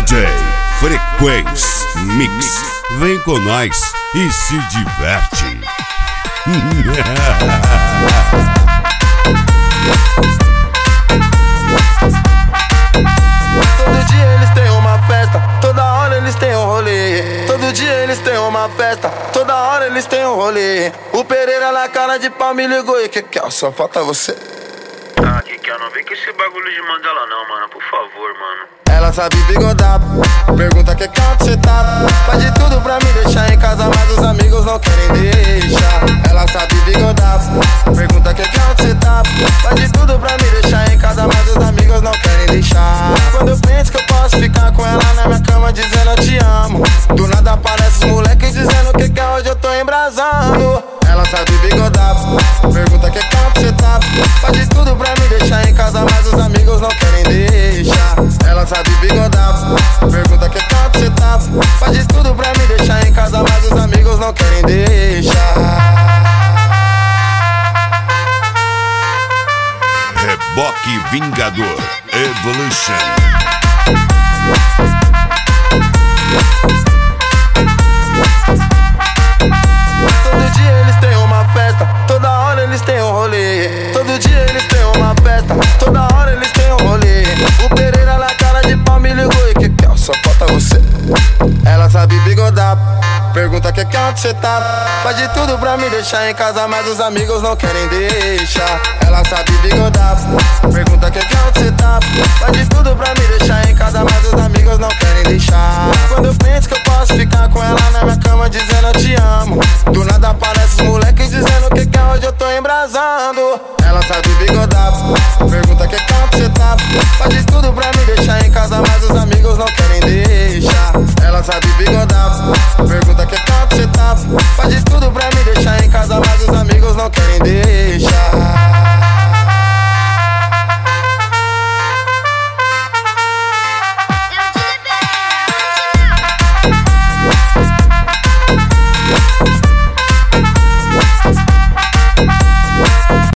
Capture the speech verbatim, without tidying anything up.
J Frequência Mix. Vem com nós e se diverte. Todo dia eles têm uma festa, toda hora eles têm um rolê. Todo dia eles têm uma festa, toda hora eles têm um rolê. O Pereira na cara de pau me ligou e que que é? Só falta você. Ah, que que é? Não vem com esse bagulho de Mandela não, mano, por favor, mano. Ela sabe bigodar, pergunta que canto cê tá. Faz de tudo pra me deixar em casa, mas os amigos não querem deixar. Ela sabe bigodar, pergunta que canto cê tá. Faz de tudo pra me deixar em casa, mas os amigos não querem deixar. Quando eu penso que eu posso ficar com ela na minha cama dizendo eu te amo, do nada aparece os moleques dizendo que que hoje eu tô embrasando. Ela sabe bigodar, pergunta que canto cê tá. Faz de tudo pra me deixar em casa, mas os amigos não querem deixar. Ela sabe bigodar, pergunta que canto cê tá. Faz de tudo pra me deixar em casa, mas os amigos não querem deixar. Reboque Vingador Evolution. Todo dia eles têm uma festa, toda hora eles têm um rolê. Todo dia eles têm uma festa, toda hora eles têm um rolê. O Pereira na cara de pau me ligou e que que é? Só falta você. Ela sabe bigodar, pergunta que canto cê tá. Faz de tudo pra me deixar em casa, mas os amigos não querem deixar. Ela sabe bigodar, pergunta que canto cê tá. Faz de tudo pra me deixar em casa, mas os amigos não querem deixar. Quando eu penso que eu posso ficar com ela na minha cama dizendo eu te amo, do nada aparece os moleques dizendo que que hoje eu tô embrasando. Ela sabe bigodar, pergunta que canto cê tá. Faz de tudo pra me deixar em casa, mas os amigos não querem deixar. Ela sabe bigodar, pergunta que canto cê tá. Faz de tudo pra me deixar em casa, mas os amigos não querem deixar.